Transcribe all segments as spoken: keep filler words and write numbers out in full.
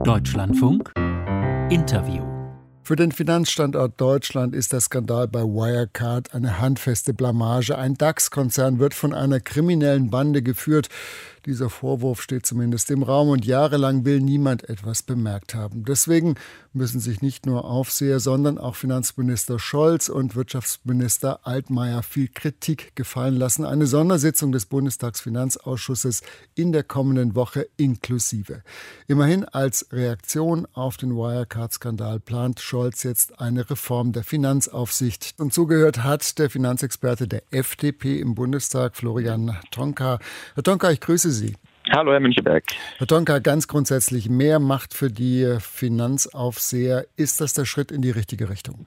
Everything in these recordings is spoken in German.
Deutschlandfunk Interview. Für den Finanzstandort Deutschland ist der Skandal bei Wirecard eine handfeste Blamage. Ein DAX-Konzern wird von einer kriminellen Bande geführt. Dieser Vorwurf steht zumindest im Raum und jahrelang will niemand etwas bemerkt haben. Deswegen müssen sich nicht nur Aufseher, sondern auch Finanzminister Scholz und Wirtschaftsminister Altmaier viel Kritik gefallen lassen. Eine Sondersitzung des Bundestagsfinanzausschusses in der kommenden Woche inklusive. Immerhin als Reaktion auf den Wirecard-Skandal plant Scholz jetzt eine Reform der Finanzaufsicht. Und zugehört hat der Finanzexperte der F D P im Bundestag, Florian Tonka. Herr Tonka, ich grüße Sie. Hallo, Herr Müncheberg. Herr Tonka, ganz grundsätzlich, mehr Macht für die Finanzaufseher. Ist das der Schritt in die richtige Richtung?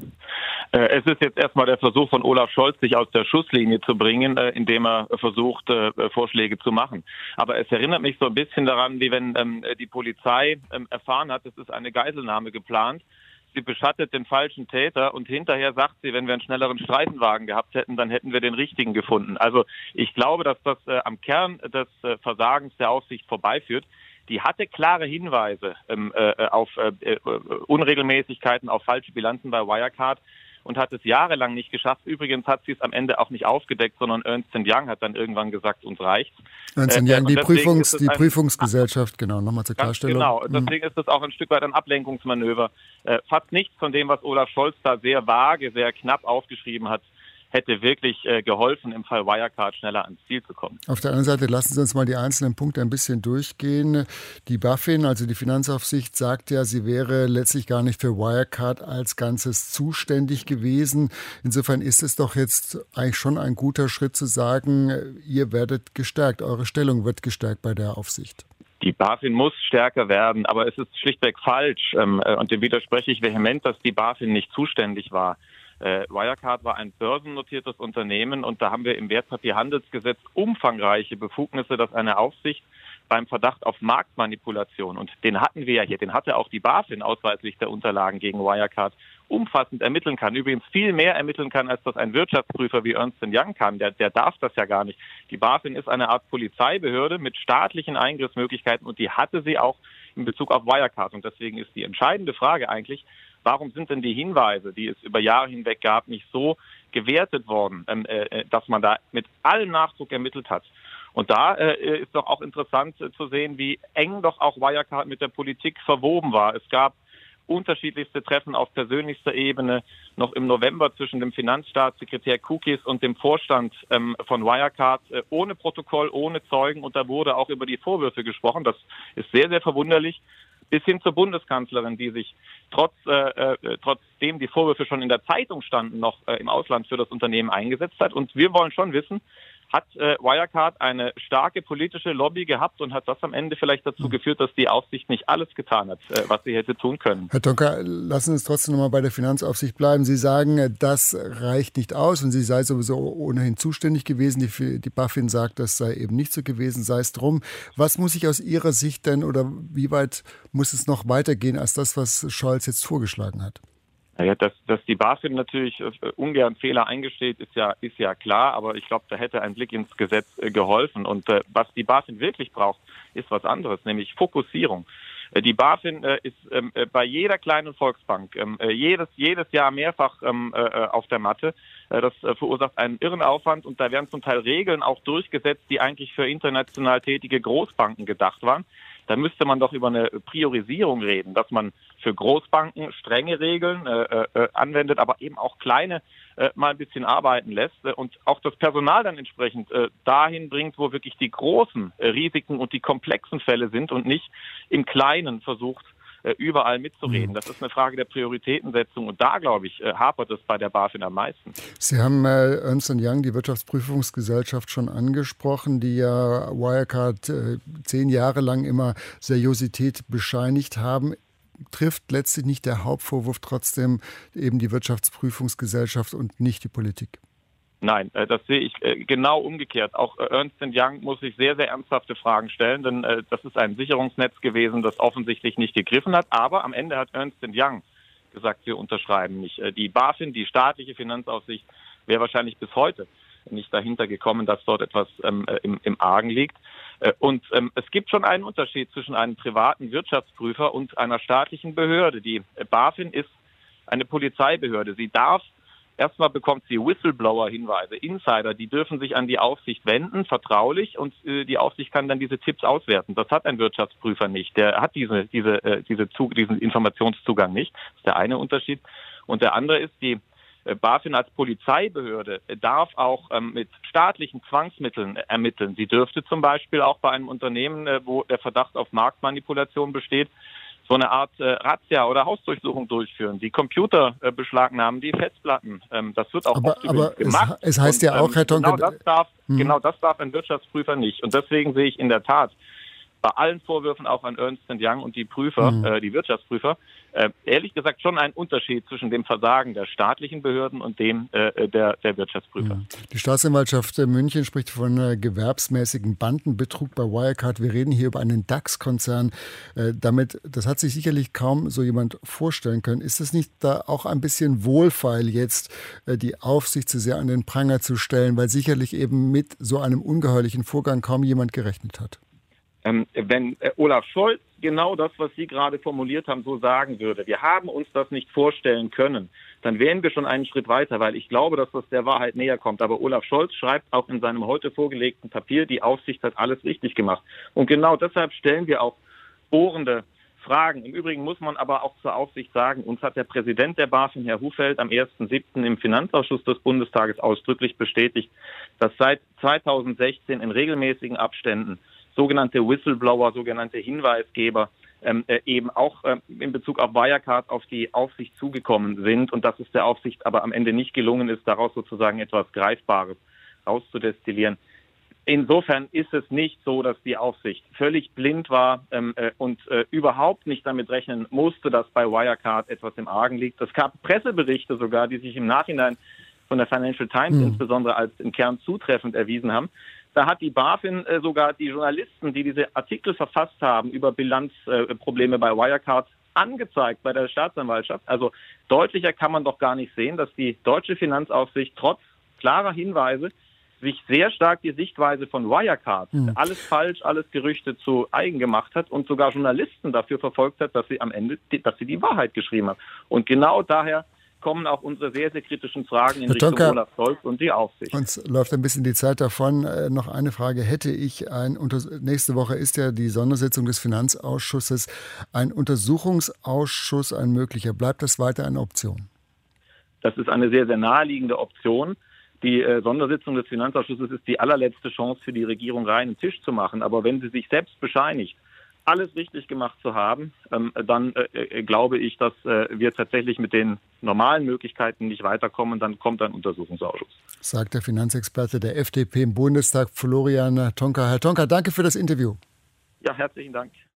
Es ist jetzt erstmal der Versuch von Olaf Scholz, sich aus der Schusslinie zu bringen, indem er versucht, Vorschläge zu machen. Aber es erinnert mich so ein bisschen daran, wie wenn die Polizei erfahren hat, es ist eine Geiselnahme geplant. Sie beschattet den falschen Täter und hinterher sagt sie, wenn wir einen schnelleren Streifenwagen gehabt hätten, dann hätten wir den richtigen gefunden. Also ich glaube, dass das äh, am Kern des äh, Versagens der Aufsicht vorbeiführt. Die hatte klare Hinweise ähm, äh, auf äh, äh, Unregelmäßigkeiten, auf falsche Bilanzen bei Wirecard und hat es jahrelang nicht geschafft. Übrigens hat sie es am Ende auch nicht aufgedeckt, sondern Ernst and Young hat dann irgendwann gesagt, uns reicht's. Ernst and Young, äh, die, Prüfungs-, die ein, Prüfungsgesellschaft, genau, nochmal zur Klarstellung. Genau, deswegen ist das auch ein Stück weit ein Ablenkungsmanöver. Äh, fast nichts von dem, was Olaf Scholz da sehr vage, sehr knapp aufgeschrieben hat, hätte wirklich äh, geholfen, im Fall Wirecard schneller ans Ziel zu kommen. Auf der anderen Seite lassen Sie uns mal die einzelnen Punkte ein bisschen durchgehen. Die BaFin, also die Finanzaufsicht, sagt ja, sie wäre letztlich gar nicht für Wirecard als Ganzes zuständig gewesen. Insofern ist es doch jetzt eigentlich schon ein guter Schritt zu sagen, ihr werdet gestärkt, eure Stellung wird gestärkt bei der Aufsicht. Die BaFin muss stärker werden, aber es ist schlichtweg falsch. Ähm, äh, und dem widerspreche ich vehement, dass die BaFin nicht zuständig war. Äh, Wirecard war ein börsennotiertes Unternehmen und da haben wir im Wertpapierhandelsgesetz umfangreiche Befugnisse, dass eine Aufsicht beim Verdacht auf Marktmanipulation, und den hatten wir ja hier, den hatte auch die BaFin ausweislich der Unterlagen gegen Wirecard, umfassend ermitteln kann. Übrigens viel mehr ermitteln kann, als das ein Wirtschaftsprüfer wie Ernst and Young kann. Der, der darf das ja gar nicht. Die BaFin ist eine Art Polizeibehörde mit staatlichen Eingriffsmöglichkeiten und die hatte sie auch in Bezug auf Wirecard. Und deswegen ist die entscheidende Frage eigentlich, warum sind denn die Hinweise, die es über Jahre hinweg gab, nicht so gewertet worden, äh, dass man da mit allem Nachdruck ermittelt hat? Und da äh, ist doch auch interessant äh, zu sehen, wie eng doch auch Wirecard mit der Politik verwoben war. Es gab unterschiedlichste Treffen auf persönlichster Ebene noch im November zwischen dem Finanzstaatssekretär Kukis und dem Vorstand ähm, von Wirecard, äh, ohne Protokoll, ohne Zeugen. Und da wurde auch über die Vorwürfe gesprochen. Das ist sehr, sehr verwunderlich. Bis hin zur Bundeskanzlerin, die sich trotz äh, äh, trotzdem die Vorwürfe schon in der Zeitung standen, noch äh, im Ausland für das Unternehmen eingesetzt hat. Und wir wollen schon wissen, hat äh, Wirecard eine starke politische Lobby gehabt und hat das am Ende vielleicht dazu geführt, dass die Aufsicht nicht alles getan hat, äh, was sie hätte tun können? Herr Tonka, lassen Sie uns trotzdem noch mal bei der Finanzaufsicht bleiben. Sie sagen, das reicht nicht aus und sie sei sowieso ohnehin zuständig gewesen. Die, die BaFin sagt, das sei eben nicht so gewesen, sei es drum. Was muss ich aus Ihrer Sicht denn oder wie weit muss es noch weitergehen als das, was Scholz jetzt vorgeschlagen hat? Ja, dass, dass die BaFin natürlich äh, ungern Fehler eingesteht, ist ja, ist ja klar, aber ich glaube, da hätte ein Blick ins Gesetz äh, geholfen. Und äh, was die BaFin wirklich braucht, ist was anderes, nämlich Fokussierung. Äh, die BaFin äh, ist ähm, äh, bei jeder kleinen Volksbank ähm, äh, jedes, jedes Jahr mehrfach ähm, äh, auf der Matte. Äh, das äh, verursacht einen irren Aufwand und da werden zum Teil Regeln auch durchgesetzt, die eigentlich für international tätige Großbanken gedacht waren. Da müsste man doch über eine Priorisierung reden, dass man für Großbanken strenge Regeln äh, äh, anwendet, aber eben auch kleine äh, mal ein bisschen arbeiten lässt äh, und auch das Personal dann entsprechend äh, dahin bringt, wo wirklich die großen äh, Risiken und die komplexen Fälle sind und nicht im Kleinen versucht, überall mitzureden. Das ist eine Frage der Prioritätensetzung und da, glaube ich, hapert es bei der BaFin am meisten. Sie haben äh, Ernst and Young, die Wirtschaftsprüfungsgesellschaft, schon angesprochen, die ja Wirecard äh, zehn Jahre lang immer Seriosität bescheinigt haben. Trifft letztlich nicht der Hauptvorwurf trotzdem eben die Wirtschaftsprüfungsgesellschaft und nicht die Politik? Nein, das sehe ich genau umgekehrt. Auch Ernst and Young muss sich sehr, sehr ernsthafte Fragen stellen, denn das ist ein Sicherungsnetz gewesen, das offensichtlich nicht gegriffen hat. Aber am Ende hat Ernst and Young gesagt, wir unterschreiben nicht. Die BaFin, die staatliche Finanzaufsicht, wäre wahrscheinlich bis heute nicht dahinter gekommen, dass dort etwas ähm, im, im Argen liegt. Und ähm, es gibt schon einen Unterschied zwischen einem privaten Wirtschaftsprüfer und einer staatlichen Behörde. Die BaFin ist eine Polizeibehörde. Sie darf, erstmal bekommt sie Whistleblower-Hinweise, Insider, die dürfen sich an die Aufsicht wenden, vertraulich, und äh, die Aufsicht kann dann diese Tipps auswerten. Das hat ein Wirtschaftsprüfer nicht. Der hat diese, diese, äh, diese Zug, diesen Informationszugang nicht. Das ist der eine Unterschied. Und der andere ist, die BaFin als Polizeibehörde darf auch ähm, mit staatlichen Zwangsmitteln ermitteln. Sie dürfte zum Beispiel auch bei einem Unternehmen, äh, wo der Verdacht auf Marktmanipulation besteht, so eine Art äh, Razzia oder Hausdurchsuchung durchführen. Die Computer äh, beschlagnahmen, die Festplatten. Ähm, das wird auch aber, oft aber gemacht. Es, es heißt und, ja auch, Herr Tonka... Genau das, darf, hm. genau das darf ein Wirtschaftsprüfer nicht. Und deswegen sehe ich in der Tat bei allen Vorwürfen auch an Ernst and Young und die Prüfer, mhm. äh, die Wirtschaftsprüfer, äh, ehrlich gesagt schon einen Unterschied zwischen dem Versagen der staatlichen Behörden und dem äh, der, der Wirtschaftsprüfer. Mhm. Die Staatsanwaltschaft München spricht von äh, gewerbsmäßigen Bandenbetrug bei Wirecard. Wir reden hier über einen DAX-Konzern. Äh, damit, das hat sich sicherlich kaum so jemand vorstellen können. Ist es nicht da auch ein bisschen wohlfeil jetzt, äh, die Aufsicht zu sehr an den Pranger zu stellen, weil sicherlich eben mit so einem ungeheuerlichen Vorgang kaum jemand gerechnet hat? Ähm, wenn äh, Olaf Scholz genau das, was Sie gerade formuliert haben, so sagen würde, wir haben uns das nicht vorstellen können, dann wären wir schon einen Schritt weiter, weil ich glaube, dass das der Wahrheit näher kommt. Aber Olaf Scholz schreibt auch in seinem heute vorgelegten Papier, die Aufsicht hat alles richtig gemacht. Und genau deshalb stellen wir auch bohrende Fragen. Im Übrigen muss man aber auch zur Aufsicht sagen, uns hat der Präsident der BaFin, Herr Hufeld, am ersten siebten im Finanzausschuss des Bundestages ausdrücklich bestätigt, dass seit zweitausendsechzehn in regelmäßigen Abständen sogenannte Whistleblower, sogenannte Hinweisgeber ähm, äh, eben auch äh, in Bezug auf Wirecard auf die Aufsicht zugekommen sind und dass es der Aufsicht aber am Ende nicht gelungen ist, daraus sozusagen etwas Greifbares rauszudestillieren. Insofern ist es nicht so, dass die Aufsicht völlig blind war ähm, äh, und äh, überhaupt nicht damit rechnen musste, dass bei Wirecard etwas im Argen liegt. Es gab Presseberichte sogar, die sich im Nachhinein von der Financial Times mhm. insbesondere als im Kern zutreffend erwiesen haben. Da hat die BaFin äh, sogar die Journalisten, die diese Artikel verfasst haben über Bilanzprobleme äh, bei Wirecard, angezeigt bei der Staatsanwaltschaft. Also deutlicher kann man doch gar nicht sehen, dass die deutsche Finanzaufsicht trotz klarer Hinweise sich sehr stark die Sichtweise von Wirecard, mhm. alles falsch, alles Gerüchte zu eigen gemacht hat und sogar Journalisten dafür verfolgt hat, dass sie am Ende, dass sie die Wahrheit geschrieben haben. Und genau daher kommen auch unsere sehr, sehr kritischen Fragen in Herr Richtung Tonka, Olaf Scholz und die Aufsicht. Uns läuft ein bisschen die Zeit davon. Äh, noch eine Frage hätte ich. Ein Unter- Nächste Woche ist ja die Sondersitzung des Finanzausschusses. Ein Untersuchungsausschuss, ein möglicher. Bleibt das weiter eine Option? Das ist eine sehr, sehr naheliegende Option. Die äh, Sondersitzung des Finanzausschusses ist die allerletzte Chance für die Regierung, reinen Tisch zu machen. Aber wenn sie sich selbst bescheinigt, alles richtig gemacht zu haben, ähm, dann äh, glaube ich, dass äh, wir tatsächlich mit den normalen Möglichkeiten nicht weiterkommen. Dann kommt ein Untersuchungsausschuss. Sagt der Finanzexperte der F D P im Bundestag, Florian Tonka. Herr Tonka, danke für das Interview. Ja, herzlichen Dank.